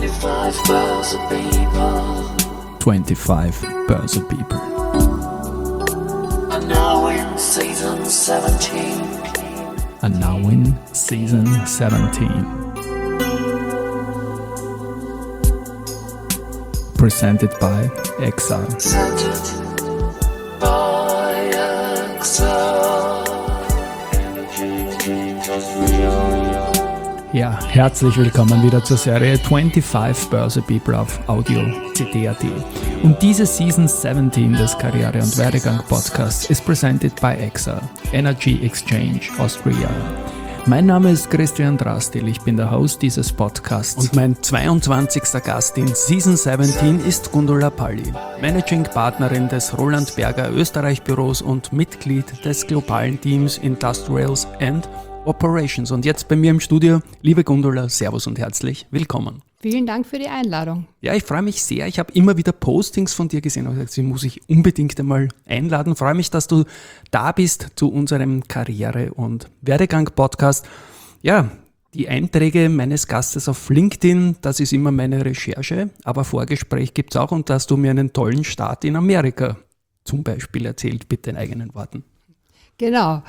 25 Börse People. 25 Börse People. And now in season 17. And now in season 17. Presented by Exile. Presented by Exile. Ja, herzlich willkommen wieder zur Serie 25 Börse People auf Audio CD.at. Und diese Season 17 des Karriere- und Werdegang-Podcasts ist presented by Exile, Energy Exchange Austria. Mein Name ist Christian Drastil, ich bin der Host dieses Podcasts und mein 22. Gast in Season 17 ist Gundula Palli, Managing Partnerin des Roland Berger Österreich Büros und Mitglied des globalen Teams Industrials and Operations. Und jetzt bei mir im Studio, liebe Gundula, Servus und herzlich willkommen. Vielen Dank für die Einladung. Ja, ich freue mich sehr. Ich habe immer wieder Postings von dir gesehen und gesagt, sie muss ich unbedingt einmal einladen. Ich freue mich, dass du da bist zu unserem Karriere- und Werdegang-Podcast. Ja, die Einträge meines Gastes auf LinkedIn, das ist immer meine Recherche, aber Vorgespräch gibt es auch und da hast du mir einen tollen Start in Amerika zum Beispiel erzählt, bitte in eigenen Worten. Genau.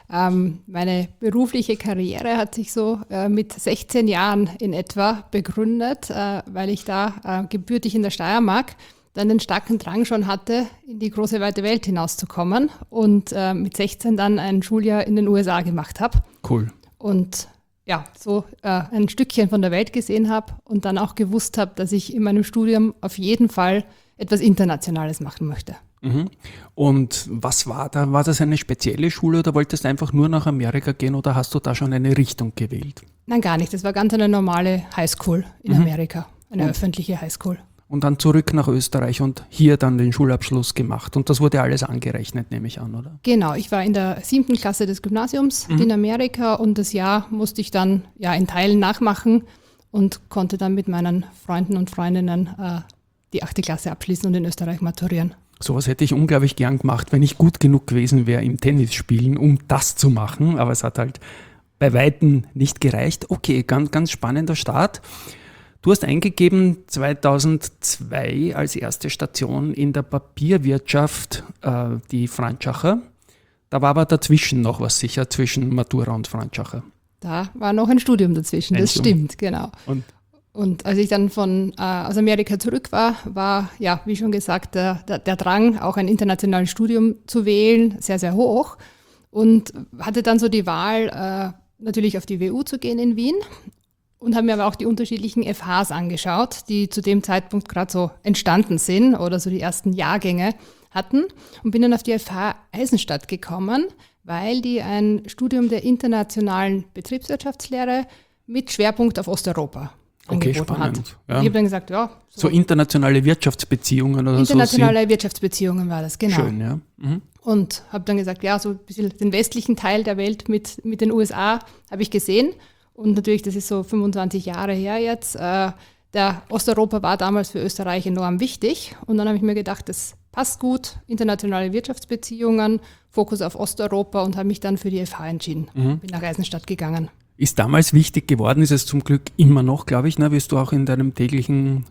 Meine berufliche Karriere hat sich so mit 16 Jahren in etwa begründet, weil ich da gebürtig in der Steiermark dann den starken Drang schon hatte, in die große weite Welt hinauszukommen und mit 16 dann ein Schuljahr in den USA gemacht habe. Cool. Und ja, so ein Stückchen von der Welt gesehen habe und dann auch gewusst habe, dass ich in meinem Studium auf jeden Fall etwas Internationales machen möchte. Mhm. Und was war da? War das eine spezielle Schule oder wolltest du einfach nur nach Amerika gehen oder hast du da schon eine Richtung gewählt? Nein, gar nicht. Das war ganz eine normale Highschool in Amerika, eine öffentliche Highschool. Und dann zurück nach Österreich und hier dann den Schulabschluss gemacht. Und das wurde alles angerechnet, nehme ich an, oder? Genau, ich war in der 7. Klasse des Gymnasiums in Amerika und das Jahr musste ich dann in Teilen nachmachen und konnte dann mit meinen Freunden und Freundinnen die 8. Klasse abschließen und in Österreich maturieren. Sowas hätte ich unglaublich gern gemacht, wenn ich gut genug gewesen wäre im Tennisspielen, um das zu machen. Aber es hat halt bei Weitem nicht gereicht. Okay, ganz, ganz spannender Start. Du hast eingegeben 2002 als erste Station in der Papierwirtschaft die Frantschacher. Da war aber dazwischen noch was sicher, zwischen Matura und Frantschacher. Da war noch ein Studium dazwischen, das stimmt, genau. Und als ich dann aus Amerika zurück war, ja, wie schon gesagt, der Drang, auch ein internationales Studium zu wählen, sehr, sehr hoch. Und hatte dann so die Wahl, natürlich auf die WU zu gehen in Wien. Und habe mir aber auch die unterschiedlichen FHs angeschaut, die zu dem Zeitpunkt gerade so entstanden sind oder so die ersten Jahrgänge hatten. Und bin dann auf die FH Eisenstadt gekommen, weil die ein Studium der internationalen Betriebswirtschaftslehre mit Schwerpunkt auf Osteuropa angeboten hat. Ja. Ich habe dann gesagt, ja. So internationale Wirtschaftsbeziehungen oder so. Internationale Wirtschaftsbeziehungen war das, genau. Schön, ja. Mhm. Und habe dann gesagt, ja, so ein bisschen den westlichen Teil der Welt mit den USA habe ich gesehen. Und natürlich, das ist so 25 Jahre her jetzt. Der Osteuropa war damals für Österreich enorm wichtig. Und dann habe ich mir gedacht, das passt gut, internationale Wirtschaftsbeziehungen, Fokus auf Osteuropa und habe mich dann für die FH entschieden. Bin nach Eisenstadt gegangen. Ist damals wichtig geworden, ist es zum Glück immer noch, glaube ich, wirst du auch in deinem täglichen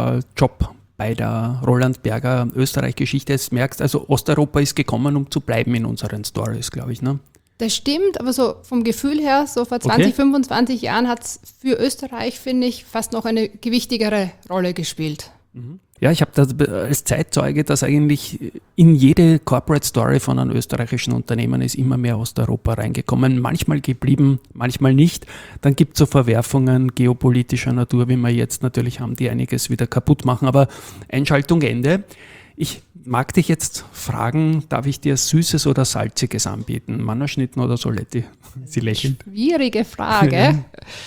Job bei der Roland Berger Österreich-Geschichte jetzt merkst, also Osteuropa ist gekommen, um zu bleiben in unseren Stories, glaube ich, ne? Das stimmt, aber so vom Gefühl her, so vor 20, 25 Jahren hat es für Österreich, finde ich, fast noch eine gewichtigere Rolle gespielt. Ja, ich habe da als Zeitzeuge, dass eigentlich in jede Corporate Story von einem österreichischen Unternehmen ist immer mehr Osteuropa reingekommen, manchmal geblieben, manchmal nicht. Dann gibt es so Verwerfungen geopolitischer Natur, wie wir jetzt natürlich haben, die einiges wieder kaputt machen, aber Einschaltung Ende. Ich mag dich jetzt fragen, darf ich dir Süßes oder Salziges anbieten? Mannerschnitten oder Soletti? Sie lächeln. Schwierige Frage,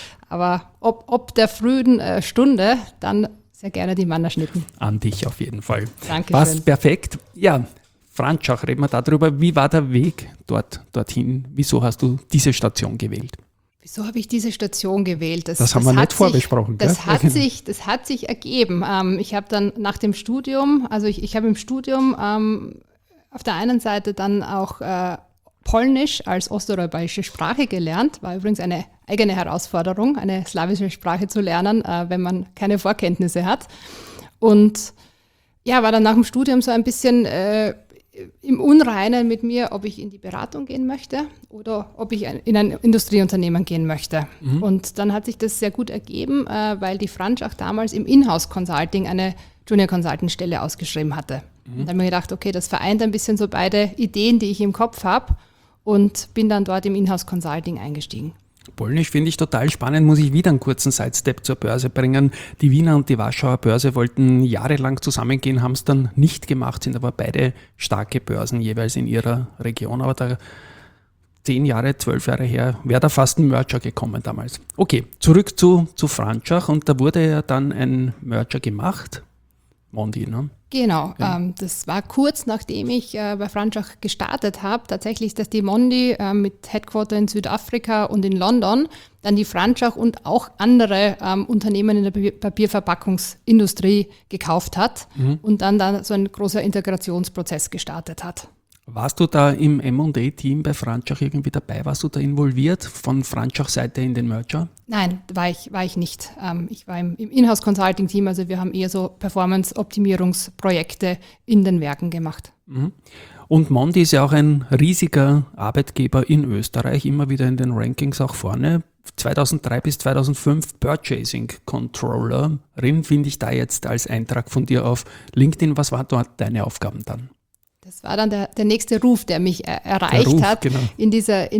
aber ob der frühen Stunde, dann sehr gerne die Mannerschnitten. An dich auf jeden Fall. Dankeschön. Passt perfekt. Ja, Franschach, reden wir darüber. Wie war der Weg dorthin? Wieso hast du diese Station gewählt? Wieso habe ich diese Station gewählt? Das haben wir nicht vorbesprochen. Das hat sich ergeben. Ich habe dann nach dem Studium, also ich habe im Studium auf der einen Seite dann auch Polnisch als osteuropäische Sprache gelernt. War übrigens eine eigene Herausforderung, eine slawische Sprache zu lernen, wenn man keine Vorkenntnisse hat. Und ja, war dann nach dem Studium so ein bisschen im Unreinen mit mir, ob ich in die Beratung gehen möchte oder ob ich in ein Industrieunternehmen gehen möchte. Und dann hat sich das sehr gut ergeben, weil die Franchach damals im Inhouse-Consulting eine Junior-Consultant-Stelle ausgeschrieben hatte. Und dann habe ich mir gedacht, okay, das vereint ein bisschen so beide Ideen, die ich im Kopf habe, und bin dann dort im Inhouse-Consulting eingestiegen. Polnisch finde ich total spannend, muss ich wieder einen kurzen Sidestep zur Börse bringen. Die Wiener und die Warschauer Börse wollten jahrelang zusammengehen, haben es dann nicht gemacht, sind aber beide starke Börsen jeweils in ihrer Region. Aber da 10 Jahre, 12 Jahre her, wäre da fast ein Merger gekommen damals. Okay, zurück zu Franchach, und da wurde ja dann ein Merger gemacht. Mondi, ne? Genau, ja. Das war kurz nachdem ich bei Franchach gestartet habe. Tatsächlich, dass die Mondi mit Headquarter in Südafrika und in London dann die Franchach und auch andere Unternehmen in der Papierverpackungsindustrie gekauft hat und dann so ein großer Integrationsprozess gestartet hat. Warst du da im M&A-Team bei Franchach irgendwie dabei? Warst du da involviert von Franchach-Seite in den Merger? Nein, war ich nicht. Ich war im Inhouse-Consulting-Team, also wir haben eher so Performance-Optimierungsprojekte in den Werken gemacht. Und Mondi ist ja auch ein riesiger Arbeitgeber in Österreich, immer wieder in den Rankings auch vorne. 2003 bis 2005 Purchasing Controllerin, finde ich da jetzt als Eintrag von dir auf LinkedIn. Was waren dort deine Aufgaben dann? Das war dann der nächste Ruf, der mich erreicht hat. Genau. In dieser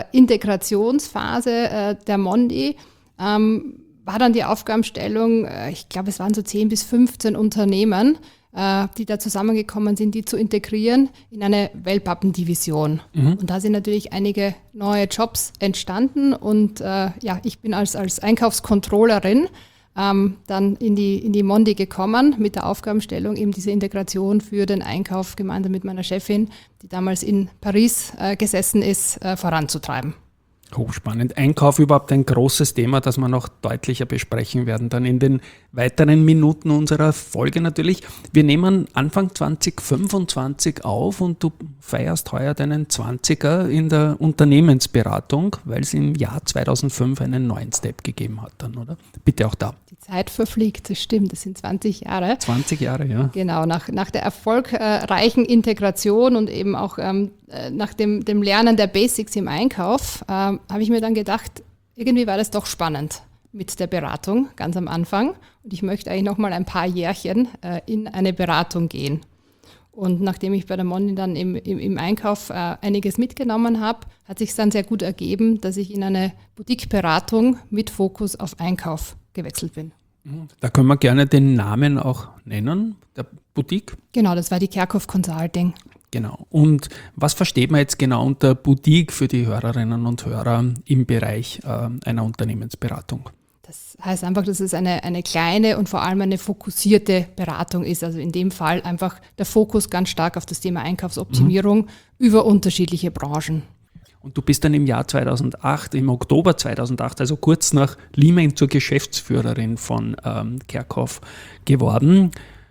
Integrationsphase der Mondi war dann die Aufgabenstellung, ich glaube, es waren so 10 bis 15 Unternehmen, die da zusammengekommen sind, die zu integrieren in eine Wellpappendivision. Und da sind natürlich einige neue Jobs entstanden, und ich bin als Einkaufscontrollerin dann in die Mondi gekommen mit der Aufgabenstellung, eben diese Integration für den Einkauf gemeinsam mit meiner Chefin, die damals in Paris gesessen ist, voranzutreiben. Hochspannend. Einkauf überhaupt ein großes Thema, das wir noch deutlicher besprechen werden, dann in den weiteren Minuten unserer Folge natürlich. Wir nehmen Anfang 2025 auf, und du feierst heuer deinen 20er in der Unternehmensberatung, weil es im Jahr 2005 einen neuen Step gegeben hat dann, oder? Bitte auch da. Die Zeit verfliegt, das stimmt, das sind 20 Jahre. 20 Jahre, ja. Genau, nach der erfolgreichen Integration und eben auch nach dem Lernen der Basics im Einkauf, habe ich mir dann gedacht, irgendwie war das doch spannend mit der Beratung ganz am Anfang, und ich möchte eigentlich noch mal ein paar Jährchen in eine Beratung gehen. Und nachdem ich bei der Mondi dann im Einkauf einiges mitgenommen habe, hat sich dann sehr gut ergeben, dass ich in eine Boutique-Beratung mit Fokus auf Einkauf gewechselt bin. Da können wir gerne den Namen auch nennen, der Boutique. Genau, das war die Kerkhoff Consulting. Genau. Und was versteht man jetzt genau unter Boutique für die Hörerinnen und Hörer im Bereich einer Unternehmensberatung? Das heißt einfach, dass es eine kleine und vor allem eine fokussierte Beratung ist. Also in dem Fall einfach der Fokus ganz stark auf das Thema Einkaufsoptimierung über unterschiedliche Branchen. Und du bist dann im Jahr 2008, im Oktober 2008, also kurz nach Lehman, zur Geschäftsführerin von Kerkhoff geworden.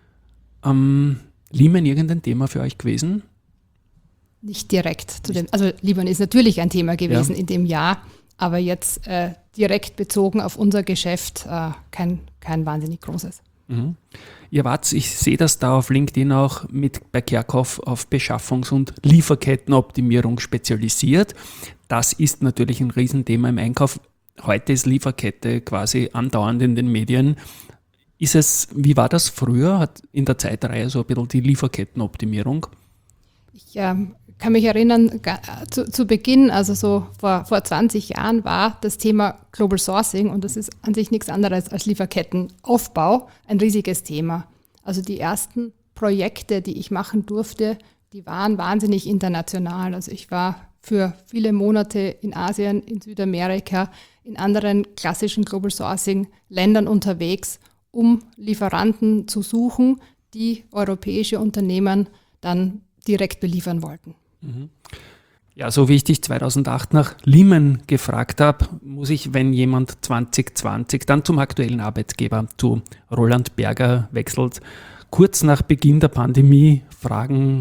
Lehman irgendein Thema für euch gewesen? Nicht direkt. Also Lehman ist natürlich ein Thema gewesen in dem Jahr, aber jetzt direkt bezogen auf unser Geschäft kein wahnsinnig großes. Ihr wart, ich sehe das da auf LinkedIn auch, bei Kerkhoff auf Beschaffungs- und Lieferkettenoptimierung spezialisiert. Das ist natürlich ein Riesenthema im Einkauf. Heute ist Lieferkette quasi andauernd in den Medien. Wie war das früher? Hat in der Zeitreihe so ein bisschen die Lieferkettenoptimierung? Ich kann mich erinnern, zu Beginn, also so vor 20 Jahren, war das Thema Global Sourcing, und das ist an sich nichts anderes als Lieferkettenaufbau, ein riesiges Thema. Also die ersten Projekte, die ich machen durfte, die waren wahnsinnig international. Also ich war für viele Monate in Asien, in Südamerika, in anderen klassischen Global Sourcing Ländern unterwegs, um Lieferanten zu suchen, die europäische Unternehmen dann direkt beliefern wollten. Ja, so wie ich dich 2008 nach Lehman gefragt habe, muss ich, wenn jemand 2020 dann zum aktuellen Arbeitgeber, zu Roland Berger wechselt, kurz nach Beginn der Pandemie fragen,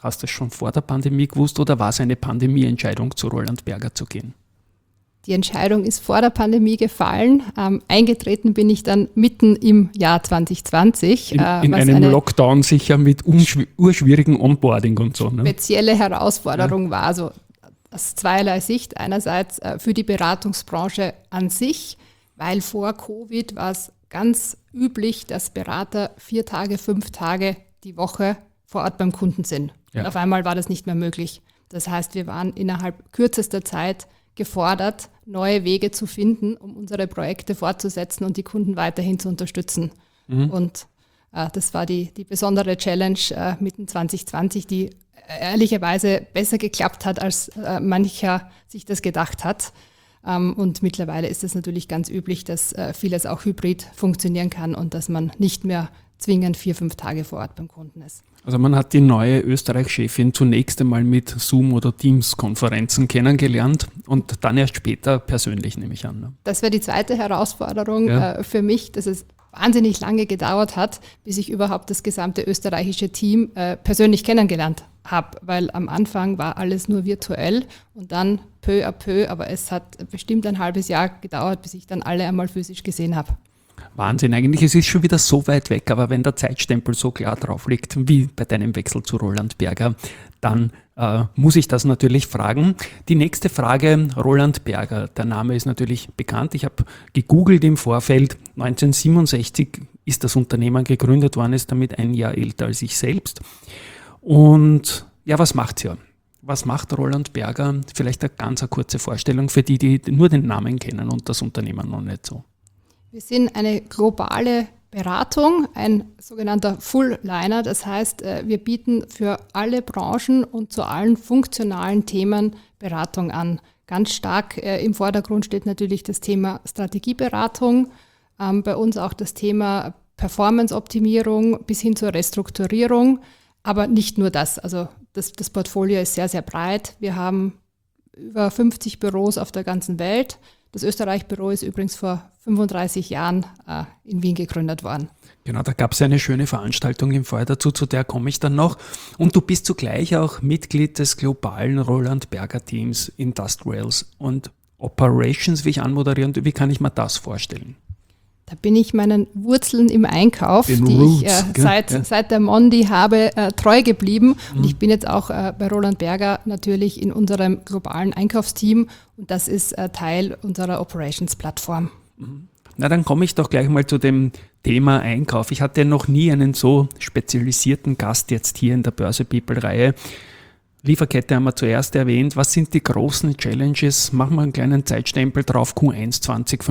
Hast du es schon vor der Pandemie gewusst oder war es eine Pandemieentscheidung, zu Roland Berger zu gehen? Die Entscheidung ist vor der Pandemie gefallen. Eingetreten bin ich dann mitten im Jahr 2020. In einem Lockdown sicher mit urschwierigen Onboarding und so. Ne? Spezielle Herausforderung war also aus zweierlei Sicht. Einerseits für die Beratungsbranche an sich, weil vor Covid war es ganz üblich, dass Berater 4 Tage, 5 Tage die Woche vor Ort beim Kunden sind. Ja. Und auf einmal war das nicht mehr möglich. Das heißt, wir waren innerhalb kürzester Zeit gefordert, neue Wege zu finden, um unsere Projekte fortzusetzen und die Kunden weiterhin zu unterstützen. Und das war die besondere Challenge mitten 2020, die ehrlicherweise besser geklappt hat, als mancher sich das gedacht hat. Und mittlerweile ist es natürlich ganz üblich, dass vieles auch hybrid funktionieren kann und dass man nicht mehr zwingend 4, 5 Tage vor Ort beim Kunden ist. Also man hat die neue Österreich-Chefin zunächst einmal mit Zoom- oder Teams-Konferenzen kennengelernt und dann erst später persönlich, nehme ich an. Ne? Das wäre die zweite Herausforderung für mich, dass es wahnsinnig lange gedauert hat, bis ich überhaupt das gesamte österreichische Team persönlich kennengelernt habe, weil am Anfang war alles nur virtuell und dann peu à peu, aber es hat bestimmt ein halbes Jahr gedauert, bis ich dann alle einmal physisch gesehen habe. Wahnsinn, eigentlich, es ist schon wieder so weit weg, aber wenn der Zeitstempel so klar drauf liegt, wie bei deinem Wechsel zu Roland Berger, dann muss ich das natürlich fragen. Die nächste Frage, Roland Berger, der Name ist natürlich bekannt. Ich habe gegoogelt im Vorfeld, 1967 ist das Unternehmen gegründet worden, ist damit ein Jahr älter als ich selbst. Und ja, was macht's ja? Was macht Roland Berger? Vielleicht eine ganz kurze Vorstellung für die, die nur den Namen kennen und das Unternehmen noch nicht so. Wir sind eine globale Beratung, ein sogenannter Full-Liner. Das heißt, wir bieten für alle Branchen und zu allen funktionalen Themen Beratung an. Ganz stark im Vordergrund steht natürlich das Thema Strategieberatung, bei uns auch das Thema Performance-Optimierung bis hin zur Restrukturierung, aber nicht nur das. Also das Portfolio ist sehr, sehr breit. Wir haben über 50 Büros auf der ganzen Welt. Das Österreich-Büro ist übrigens vor 35 Jahren in Wien gegründet worden. Genau, da gab es eine schöne Veranstaltung im Vorjahr dazu, zu der komme ich dann noch. Und du bist zugleich auch Mitglied des globalen Roland Berger Teams Industrials und Operations, wie ich anmoderiere. Und wie kann ich mir das vorstellen? Da bin ich meinen Wurzeln im Einkauf, Den die Roots, ich seit der Mondi habe, treu geblieben. Und ich bin jetzt auch bei Roland Berger natürlich in unserem globalen Einkaufsteam und das ist Teil unserer Operations-Plattform. Na, dann komme ich doch gleich mal zu dem Thema Einkauf. Ich hatte noch nie einen so spezialisierten Gast jetzt hier in der Börse People-Reihe. Lieferkette haben wir zuerst erwähnt. Was sind die großen Challenges? Machen wir einen kleinen Zeitstempel drauf, Q1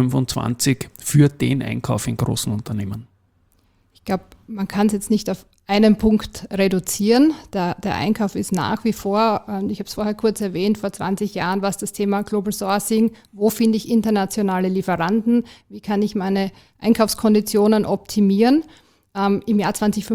2025 für den Einkauf in großen Unternehmen. Ich glaube, man kann es jetzt nicht auf einen Punkt reduzieren. Der Einkauf ist nach wie vor, ich habe es vorher kurz erwähnt, vor 20 Jahren war es das Thema Global Sourcing. Wo finde ich internationale Lieferanten? Wie kann ich meine Einkaufskonditionen optimieren? Im Jahr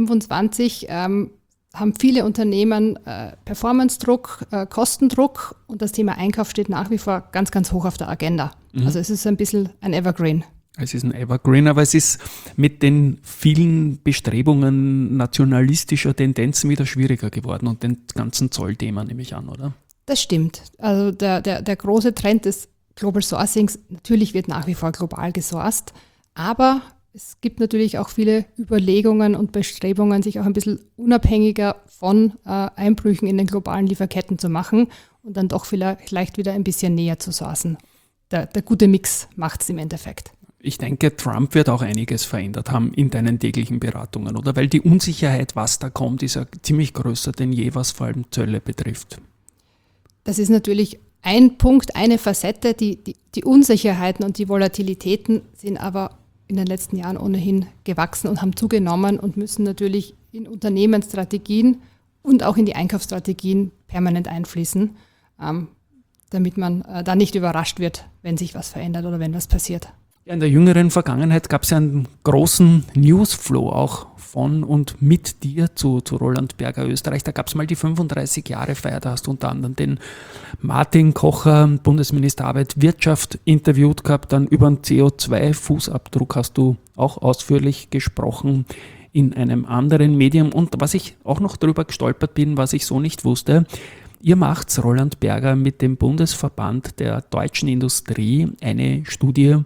2025 haben viele Unternehmen Performance-Druck, Kostendruck und das Thema Einkauf steht nach wie vor ganz, ganz hoch auf der Agenda. Also es ist ein bisschen ein Evergreen. Es ist ein Evergreen, aber es ist mit den vielen Bestrebungen nationalistischer Tendenzen wieder schwieriger geworden und den ganzen Zollthemen nehme ich an, oder? Das stimmt. Also der große Trend des Global Sourcings, natürlich wird nach wie vor global gesourced, aber es gibt natürlich auch viele Überlegungen und Bestrebungen, sich auch ein bisschen unabhängiger von Einbrüchen in den globalen Lieferketten zu machen und dann doch vielleicht wieder ein bisschen näher zu sourcen. Der gute Mix macht es im Endeffekt. Ich denke, Trump wird auch einiges verändert haben in deinen täglichen Beratungen, oder? Weil die Unsicherheit, was da kommt, ist ja ziemlich größer denn je, was vor allem Zölle betrifft. Das ist natürlich ein Punkt, eine Facette. Die Unsicherheiten und die Volatilitäten sind aber in den letzten Jahren ohnehin gewachsen und haben zugenommen und müssen natürlich in Unternehmensstrategien und auch in die Einkaufsstrategien permanent einfließen, damit man da nicht überrascht wird, wenn sich was verändert oder wenn was passiert. Ja, in der jüngeren Vergangenheit gab es ja einen großen Newsflow auch von und mit dir zu Roland Berger Österreich. Da gab es mal die 35-Jahre-Feier, da hast du unter anderem den Martin Kocher, Bundesminister Arbeit, Wirtschaft, interviewt gehabt, dann über den CO2-Fußabdruck hast du auch ausführlich gesprochen. in einem anderen Medium. Und was ich auch noch drüber gestolpert bin, was ich so nicht wusste, ihr macht, Roland Berger, mit dem Bundesverband der deutschen Industrie eine Studie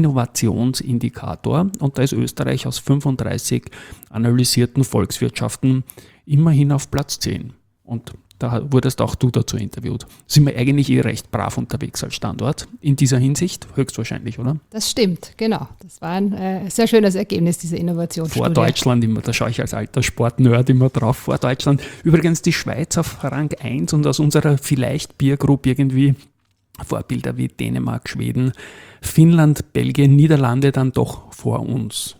Innovationsindikator, und da ist Österreich aus 35 analysierten Volkswirtschaften immerhin auf Platz 10. Und da wurdest auch du dazu interviewt. Sind wir eigentlich recht brav unterwegs als Standort in dieser Hinsicht? Höchstwahrscheinlich, oder? Das stimmt, genau. Das war ein sehr schönes Ergebnis, diese Innovationsstudie. Vor Deutschland immer, da schaue ich als alter Sportnerd immer drauf, vor Deutschland. Übrigens die Schweiz auf Rang 1 und aus unserer vielleicht Peer Group irgendwie Vorbilder wie Dänemark, Schweden, Finnland, Belgien, Niederlande dann doch vor uns.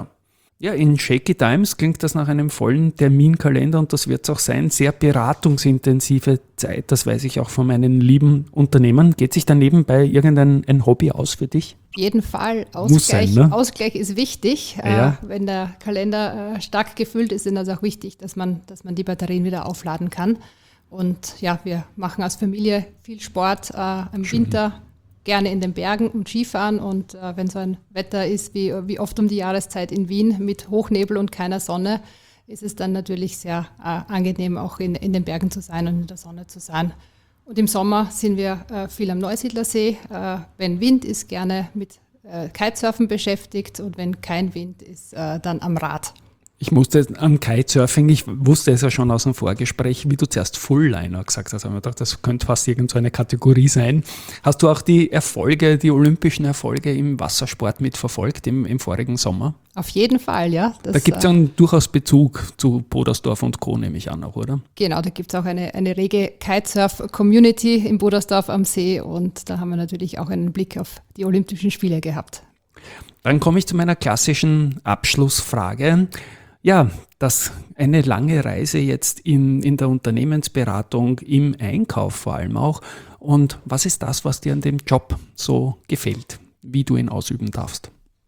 Ja, in Shaky Times klingt das nach einem vollen Terminkalender, und das wird es auch sein. Sehr beratungsintensive Zeit, das weiß ich auch von meinen lieben Unternehmern. Geht sich da nebenbei irgendein Hobby aus für dich? Auf jeden Fall. Muss sein, ne? Ausgleich ist wichtig. Ja. Wenn der Kalender stark gefüllt ist, ist es auch wichtig, dass man die Batterien wieder aufladen kann. Und ja, wir machen als Familie viel Sport im Winter, gerne in den Bergen und Skifahren. Und wenn so ein Wetter ist wie oft um die Jahreszeit in Wien mit Hochnebel und keiner Sonne, ist es dann natürlich sehr angenehm, auch in den Bergen zu sein und in der Sonne zu sein. Und im Sommer sind wir viel am Neusiedlersee. Wenn Wind ist, gerne mit Kitesurfen beschäftigt, und wenn kein Wind ist, dann am Rad. Ich musste am Kitesurfing, ich wusste es ja schon aus dem Vorgespräch, wie du zuerst Full-Liner gesagt hast, aber ich dachte, das könnte fast irgend so eine Kategorie sein. Hast du auch die olympischen Erfolge im Wassersport mitverfolgt im vorigen Sommer? Auf jeden Fall, ja. Da gibt es dann durchaus Bezug zu Bodersdorf und Co., nehme ich an auch, oder? Genau, da gibt es auch eine rege Kitesurf-Community in Bodersdorf am See, und da haben wir natürlich auch einen Blick auf die Olympischen Spiele gehabt. Dann komme ich zu meiner klassischen Abschlussfrage. Ja, eine lange Reise jetzt in der Unternehmensberatung, im Einkauf vor allem auch. Und was ist das, was dir an dem Job so gefällt, wie du ihn ausüben darfst?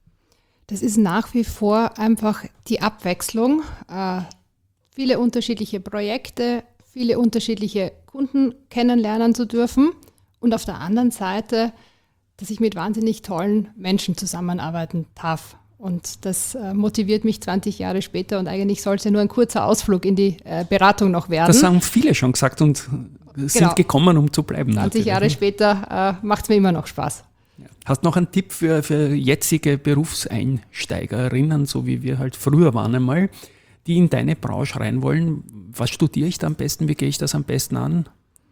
Das ist nach wie vor einfach die Abwechslung. Viele unterschiedliche Projekte, viele unterschiedliche Kunden kennenlernen zu dürfen. Und auf der anderen Seite, dass ich mit wahnsinnig tollen Menschen zusammenarbeiten darf. Und das motiviert mich 20 Jahre später, und eigentlich soll es ja nur ein kurzer Ausflug in die Beratung noch werden. Das haben viele schon gesagt und sind gekommen, um zu bleiben. 20 Jahre später macht es mir immer noch Spaß. Hast du noch einen Tipp für jetzige Berufseinsteigerinnen, so wie wir halt früher waren einmal, die in deine Branche rein wollen? Was studiere ich da am besten? Wie gehe ich das am besten an?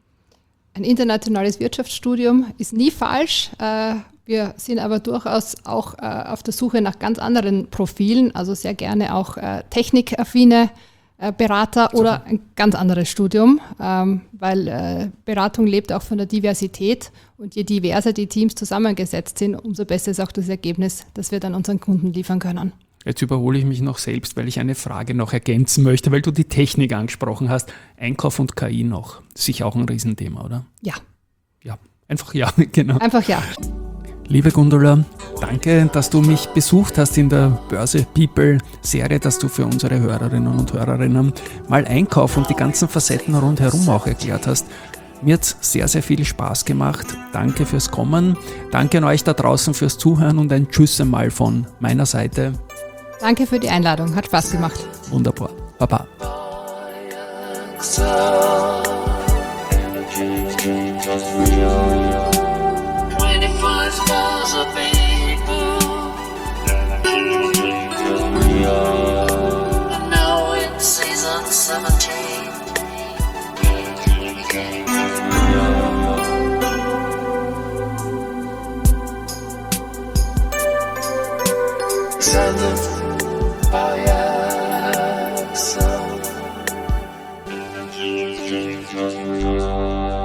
Ein internationales Wirtschaftsstudium ist nie falsch. Wir sind aber durchaus auch auf der Suche nach ganz anderen Profilen, also sehr gerne auch technikaffine Berater oder ein ganz anderes Studium, weil Beratung lebt auch von der Diversität, und je diverser die Teams zusammengesetzt sind, umso besser ist auch das Ergebnis, das wir dann unseren Kunden liefern können. Jetzt überhole ich mich noch selbst, weil ich eine Frage noch ergänzen möchte, weil du die Technik angesprochen hast. Einkauf und KI noch. Sicher auch ein Riesenthema, oder? Ja. Ja, einfach ja, genau. Einfach ja. Liebe Gundula, danke, dass du mich besucht hast in der Börse People Serie, dass du für unsere Hörerinnen und Hörerinnen mal Einkauf und die ganzen Facetten rundherum auch erklärt hast. Mir hat es sehr, sehr viel Spaß gemacht. Danke fürs Kommen. Danke an euch da draußen fürs Zuhören, und ein Tschüss einmal von meiner Seite. Danke für die Einladung, hat Spaß gemacht. Wunderbar. Baba. By Axel.